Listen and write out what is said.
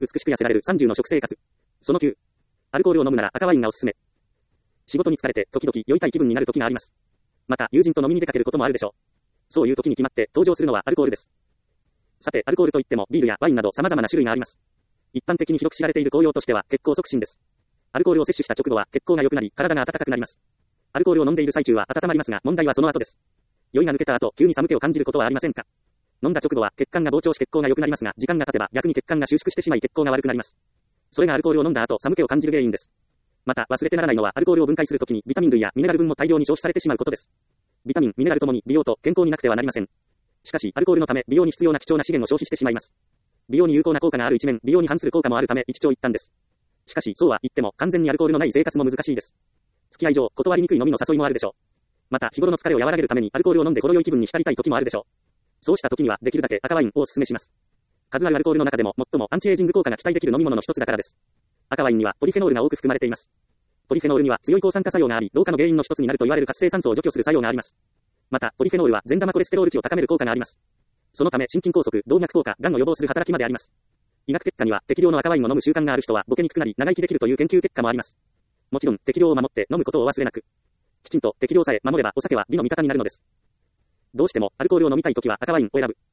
美しく痩せられる30の食生活。その9。アルコールを飲むなら赤ワインがおすすめ。仕事に疲れて時々酔いたい気分になる時があります。また友人と飲みに出かけることもあるでしょう。そういう時に決まって登場するのはアルコールです。さて、アルコールといってもビールやワインなど様々な種類があります。一般的に広く知られている効用としては血行促進です。アルコールを摂取した直後は血行が良くなり、体が温かくなります。アルコールを飲んでいる最中は温まりますが、問題はその後です。酔いが抜けた後、急に寒気を感じることはありませんか？飲んだ直後は血管が膨張し血行が良くなりますが、時間が経てば逆に血管が収縮してしまい血行が悪くなります。それがアルコールを飲んだ後、寒気を感じる原因です。また忘れてならないのはアルコールを分解するときにビタミン類やミネラル分も大量に消費されてしまうことです。ビタミン、ミネラルともに美容と健康になくてはなりません。しかし、アルコールのため美容に必要な貴重な資源を消費してしまいます。美容に有効な効果がある一面、美容に反する効果もあるため一長一短です。しかし、そうは言っても完全にアルコールのない生活も難しいです。付き合い上、断りにくい飲みの誘いもあるでしょう。また、日頃の疲れを和らげるためにアルコールを飲んでほろ酔い気分に浸りたい時もあるでしょう。そうした時にはできるだけ赤ワインをお勧めします。数あるアルコールの中でも最もアンチエイジング効果が期待できる飲み物の一つだからです。赤ワインにはポリフェノールが多く含まれています。ポリフェノールには強い抗酸化作用があり、老化の原因の一つになると言われる活性酸素を除去する作用があります。また、ポリフェノールは善玉コレステロール値を高める効果があります。そのため心筋梗塞、動脈硬化、がんを予防する働きまであります。医学結果には適量の赤ワインを飲む習慣がある人はボケにくくなり長生きできるという研究結果もあります。もちろん適量を守って飲むことを忘れなく。きちんと適量さえ守ればお酒は美の味方になるのです。どうしてもアルコールを飲みたいときは赤ワインを選ぶ。